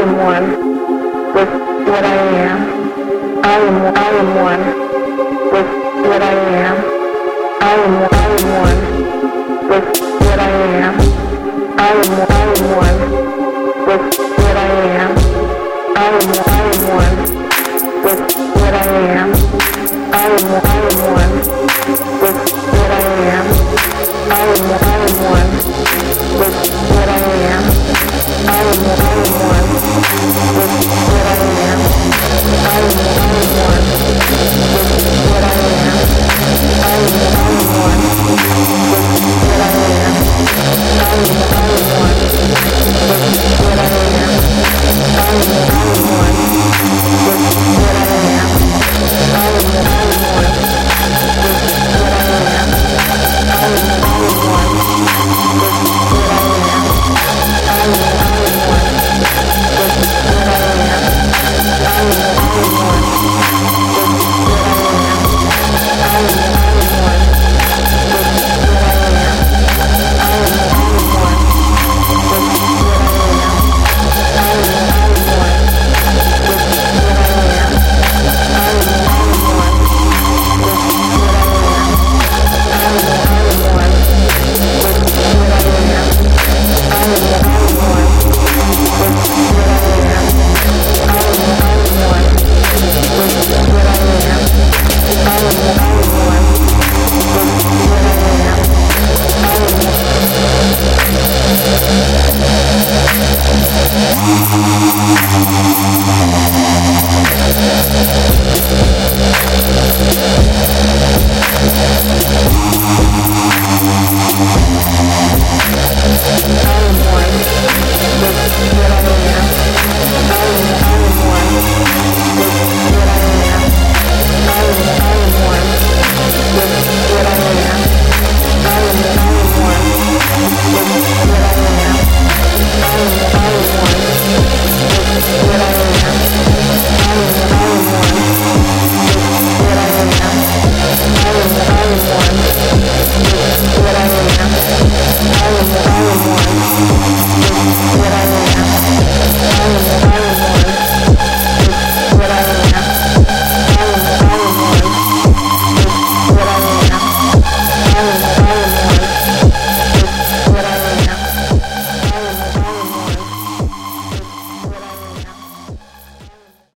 am one with what I am. I am one with what I am. I am one with what I am. I am one with what I am. I am one with what I am. I am one with what I am. I am one with what I am. I am